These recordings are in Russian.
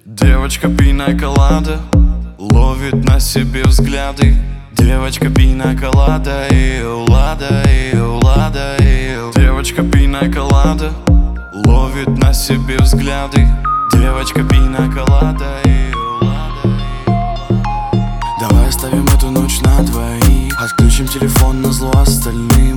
Девочка пина-колада ловит на себе взгляды. Девочка пина-колада, лада, лада. Девочка пина-колада ловит на себе взгляды. Девочка пина-колада, лада. Давай оставим эту ночь на двоих. Отключим телефон назло остальным.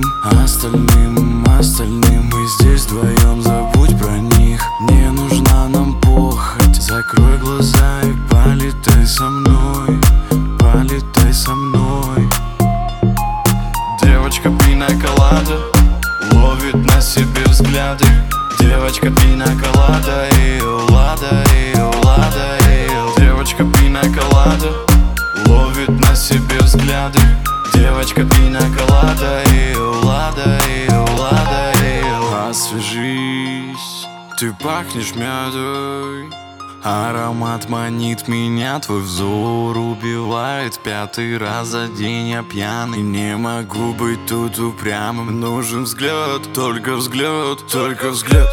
Мы здесь вдвоем, забудь про них. Не нужна нам похоть. Закрой глаза и полетай со мной. Полетай со мной. Девочка пина-колада ловит на себе взгляды. Девочка пина-колада, лада, лада. Девочка пина-колада ловит на себе взгляды. Девочка пина-колада, лада, лада. Освежись, ты пахнешь мядой. Аромат манит меня, твой взор убивает. Пятый раз за день я пьяный. Не могу быть тут упрямым. Нужен взгляд, только взгляд, только взгляд.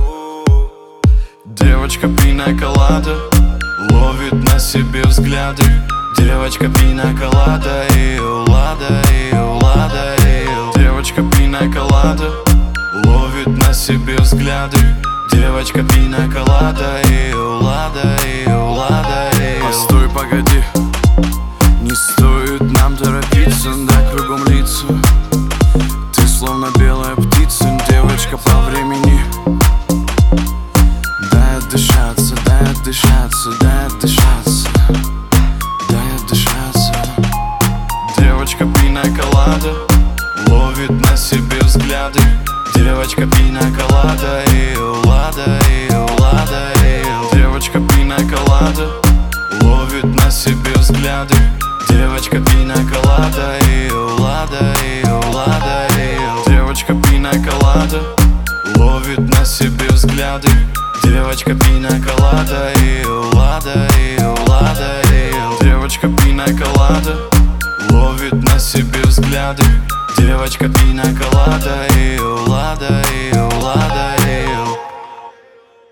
Девочка пина-колада ловит на себе взгляды. Девочка пина-колада, лада, лада. Девочка пина-колада ловит на себе взгляды. Девочка пина-колада, лада, лада. Постой, погоди, не стоит нам торопиться. Да, кругом лица, ты словно белая птица. Девочка, по времени дай отдышаться, дай отдышаться, дай отдышаться, дай отдышаться. Девочка пина-колада ловит на себе взгляды. Девочка пина-колада, лада, лада. Девочка пина-колада ловит на себе взгляды. Девочка пина-колада, лада, лада. Девочка пина-колада ловит на себе взгляды. Девочка пина-колада, лада, лада. Девочка пина-колада ловит на себе взгляды. Девочка пина-колада, лада, лада.